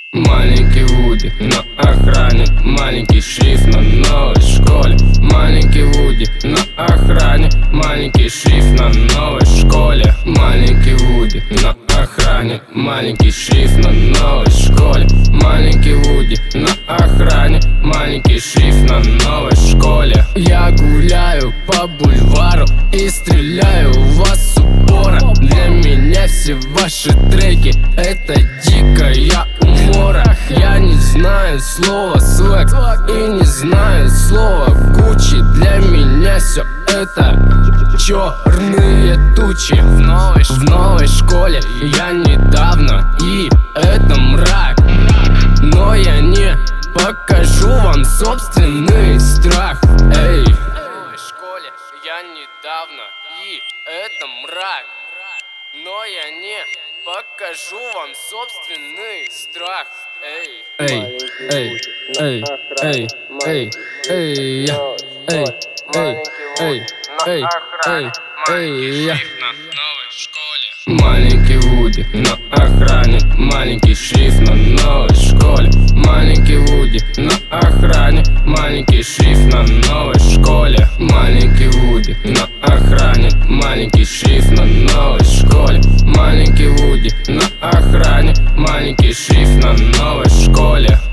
Маленький Вуди на охране, маленький шрифт на новой школе. Маленький Вуди на охране, маленький шрифт на новой школе. Маленький Вуди на охране, маленький шрифт на новой школе. Маленький Вуди на охране, маленький шрифт на новой школе. Я гуляю по бульвару и стреляю в вас с упора. Для меня все ваши треки — это дикая умора. Я не знаю слова свек и не знаю слова Гуччи. Для меня все это черные тучи. В новой школе я недавно, и это мрак. Но я не покажу вам собственный страх. Эй, в новой школе я недавно, и это мрак. Но я не покажу вам собственный страх. Эй, эй, эй, эй, эй, эй, я, эй, эй, эй, эй, эй, эй, я. Маленький Вуди на охране, маленький шрифт на новой школе. Маленький Вуди на охране, маленький шрифт на новой школе. Маленький Вуди на охране, маленький шрифт на новой школе. Маленький Вуди на охране, маленький шрифт на новой школе.